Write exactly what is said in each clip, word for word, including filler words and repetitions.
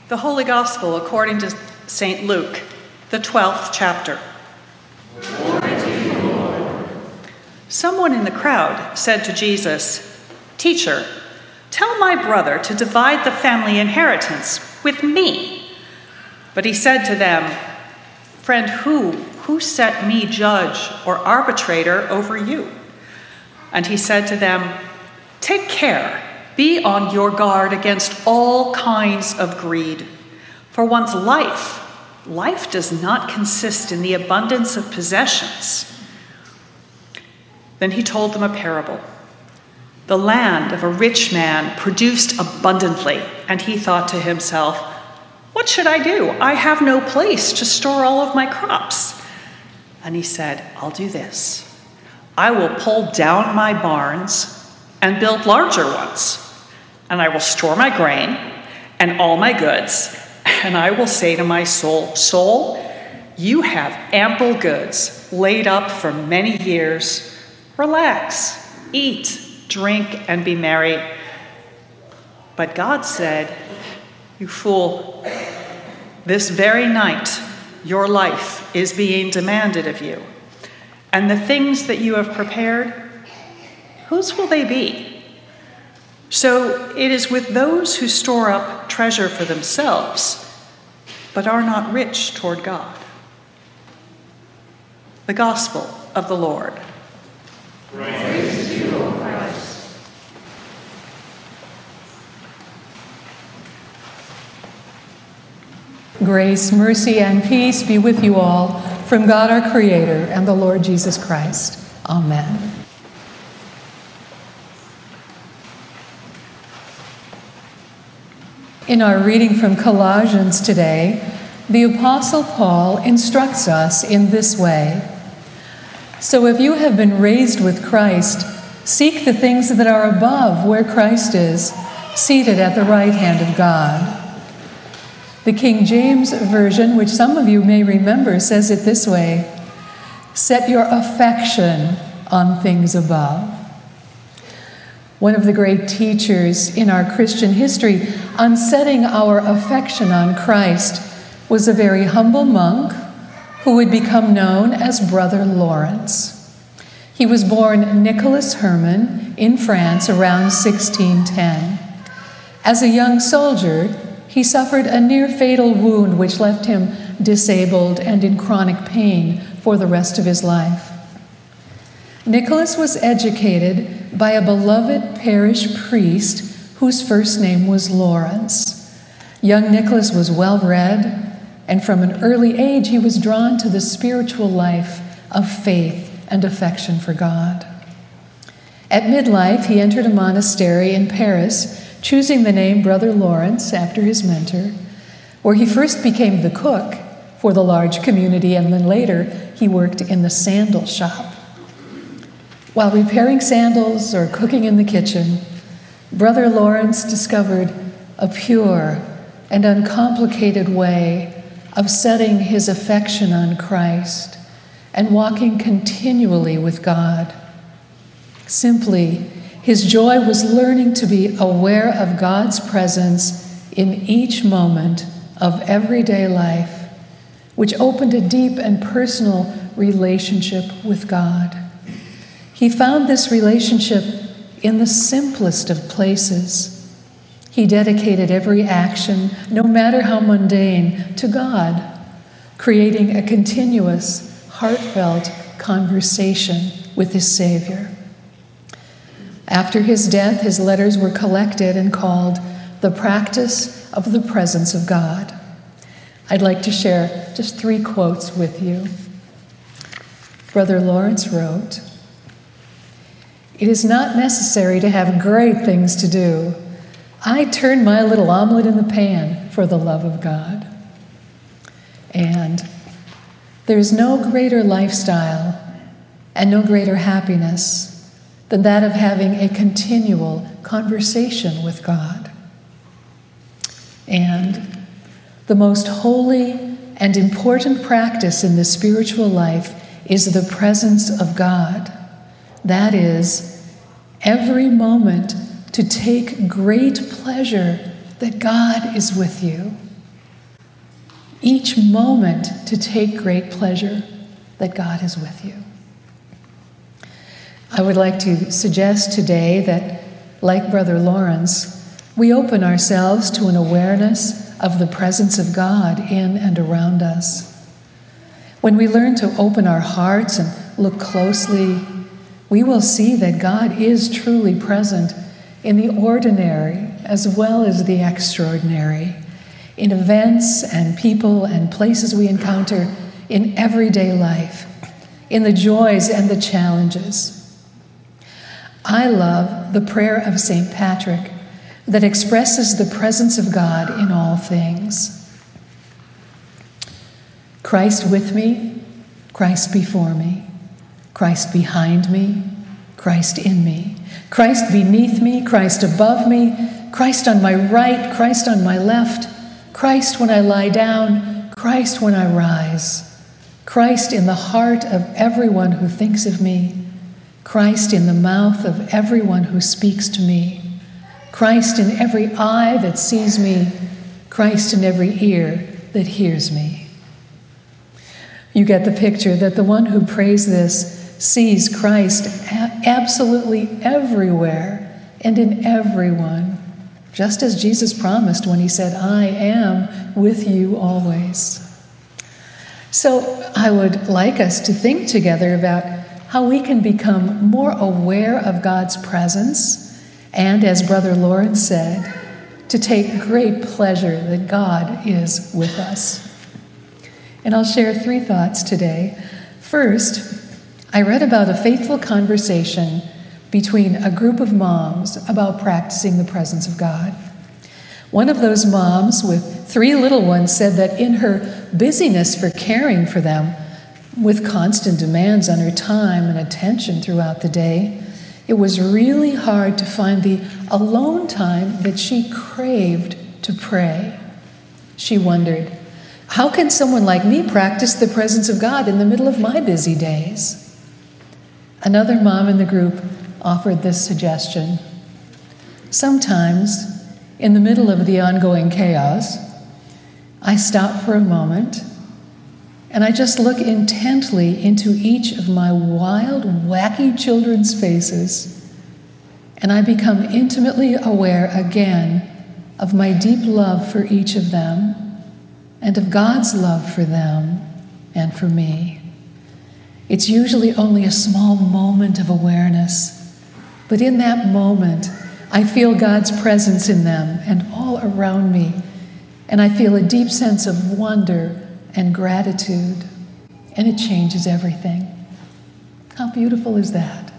The Holy Gospel according to Saint Luke, the twelfth chapter. Glory to you, Lord. Someone in the crowd said to Jesus, "Teacher, tell my brother to divide the family inheritance with me." But he said to them, "Friend, who, who set me judge or arbitrator over you?" And he said to them, "Take care. Be on your guard against all kinds of greed. For one's life, life does not consist in the abundance of possessions." Then he told them a parable. The land of a rich man produced abundantly, and he thought to himself, "What should I do? I have no place to store all of my crops." And he said, "I'll do this. I will pull down my barns and build larger ones. And I will store my grain and all my goods, and I will say to my soul, 'Soul, you have ample goods laid up for many years. Relax, eat, drink, and be merry.' But God said, 'You fool, this very night your life is being demanded of you. And the things that you have prepared, whose will they be?' So it is with those who store up treasure for themselves, but are not rich toward God." The Gospel of the Lord. Praise to you, O Christ. Grace, mercy, and peace be with you all from God our Creator and the Lord Jesus Christ. Amen. In our reading from Colossians today, the Apostle Paul instructs us in this way: "So if you have been raised with Christ, seek the things that are above, where Christ is, seated at the right hand of God." The King James Version, which some of you may remember, says it this way: "Set your affection on things above." One of the great teachers in our Christian history on setting our affection on Christ was a very humble monk who would become known as Brother Lawrence. He was born Nicholas Herman in France around sixteen ten. As a young soldier, he suffered a near-fatal wound which left him disabled and in chronic pain for the rest of his life. Nicholas was educated by a beloved parish priest whose first name was Lawrence. Young Nicholas was well-read, and from an early age he was drawn to the spiritual life of faith and affection for God. At midlife, he entered a monastery in Paris, choosing the name Brother Lawrence after his mentor, where he first became the cook for the large community, and then later he worked in the sandal shop. While repairing sandals or cooking in the kitchen, Brother Lawrence discovered a pure and uncomplicated way of setting his affection on Christ and walking continually with God. Simply, his joy was learning to be aware of God's presence in each moment of everyday life, which opened a deep and personal relationship with God. He found this relationship in the simplest of places. He dedicated every action, no matter how mundane, to God, creating a continuous, heartfelt conversation with his Savior. After his death, his letters were collected and called The Practice of the Presence of God. I'd like to share just three quotes with you. Brother Lawrence wrote, "It is not necessary to have great things to do. I turn my little omelet in the pan for the love of God." And there's no greater lifestyle and no greater happiness than that of having a continual conversation with God. And the most holy and important practice in the spiritual life is the presence of God. That is, every moment to take great pleasure that God is with you, each moment to take great pleasure that God is with you. I would like to suggest today that, like Brother Lawrence, we open ourselves to an awareness of the presence of God in and around us. When we learn to open our hearts and look closely, we will see that God is truly present in the ordinary as well as the extraordinary, in events and people and places we encounter in everyday life, in the joys and the challenges. I love the prayer of Saint Patrick that expresses the presence of God in all things. Christ with me, Christ before me, Christ behind me, Christ in me, Christ beneath me, Christ above me, Christ on my right, Christ on my left, Christ when I lie down, Christ when I rise, Christ in the heart of everyone who thinks of me, Christ in the mouth of everyone who speaks to me, Christ in every eye that sees me, Christ in every ear that hears me. You get the picture that the one who prays this sees Christ a- absolutely everywhere and in everyone, just as Jesus promised when he said, I am with you always. So I would like us to think together about how we can become more aware of God's presence and, as Brother Lawrence said, to take great pleasure that God is with us. And I'll share three thoughts today. First, I read about a faithful conversation between a group of moms about practicing the presence of God. One of those moms with three little ones said that in her busyness for caring for them, with constant demands on her time and attention throughout the day, it was really hard to find the alone time that she craved to pray. She wondered, how can someone like me practice the presence of God in the middle of my busy days? Another mom in the group offered this suggestion. Sometimes, in the middle of the ongoing chaos, I stop for a moment and I just look intently into each of my wild, wacky children's faces, and I become intimately aware again of my deep love for each of them and of God's love for them and for me. It's usually only a small moment of awareness, but in that moment, I feel God's presence in them and all around me, and I feel a deep sense of wonder and gratitude, and it changes everything. How beautiful is that?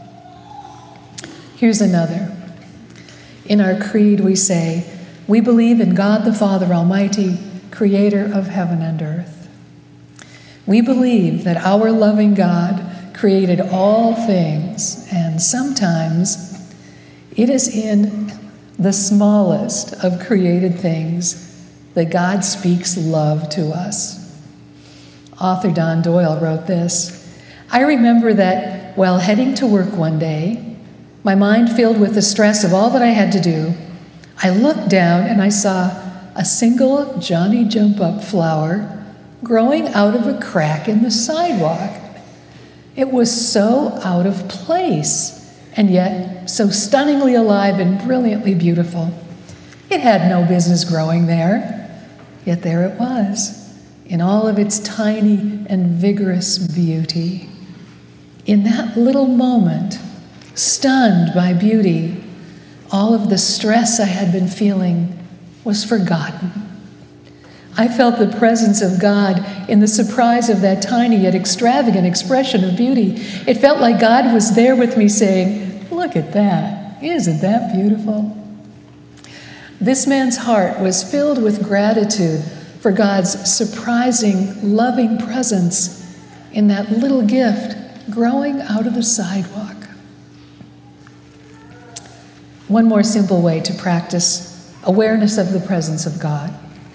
Here's another. In our creed we say, we believe in God the Father Almighty, creator of heaven and earth. We believe that our loving God created all things, and sometimes it is in the smallest of created things that God speaks love to us. Author Don Doyle wrote this, I remember that while heading to work one day, my mind filled with the stress of all that I had to do, I looked down and I saw a single Johnny Jump Up flower growing out of a crack in the sidewalk. It was so out of place, and yet so stunningly alive and brilliantly beautiful. It had no business growing there. Yet there it was, in all of its tiny and vigorous beauty. In that little moment, stunned by beauty, all of the stress I had been feeling was forgotten. I felt the presence of God in the surprise of that tiny yet extravagant expression of beauty. It felt like God was there with me saying, look at that, isn't that beautiful? This man's heart was filled with gratitude for God's surprising, loving presence in that little gift growing out of the sidewalk. One more simple way to practice awareness of the presence of God.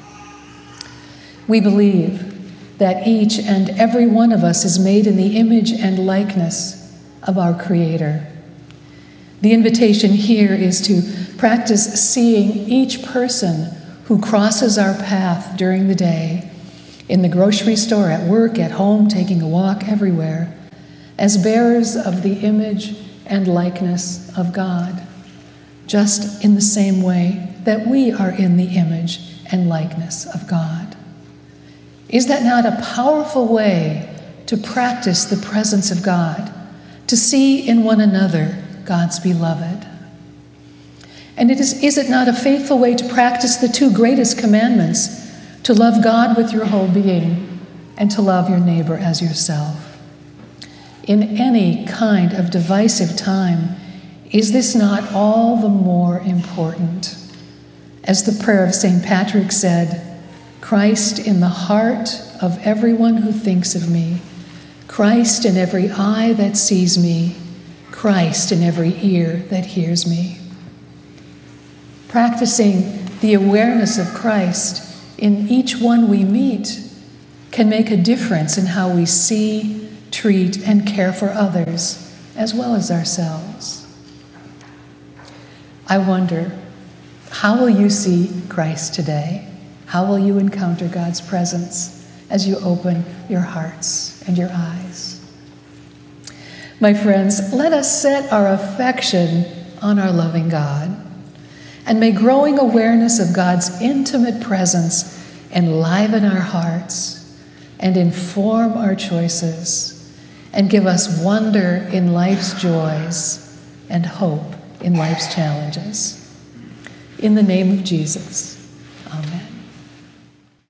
We believe that each and every one of us is made in the image and likeness of our Creator. The invitation here is to practice seeing each person who crosses our path during the day in the grocery store, at work, at home, taking a walk, everywhere, as bearers of the image and likeness of God, just in the same way that we are in the image and likeness of God. Is that not a powerful way to practice the presence of God, to see in one another God's beloved? And it is, is it not a faithful way to practice the two greatest commandments, to love God with your whole being and to love your neighbor as yourself? In any kind of divisive time, is this not all the more important? As the prayer of Saint Patrick said, Christ in the heart of everyone who thinks of me, Christ in every eye that sees me, Christ in every ear that hears me. Practicing the awareness of Christ in each one we meet can make a difference in how we see, treat, and care for others, as well as ourselves. I wonder, how will you see Christ today? How will you encounter God's presence as you open your hearts and your eyes? My friends, let us set our affection on our loving God, and may growing awareness of God's intimate presence enliven our hearts and inform our choices and give us wonder in life's joys and hope in life's challenges. In the name of Jesus.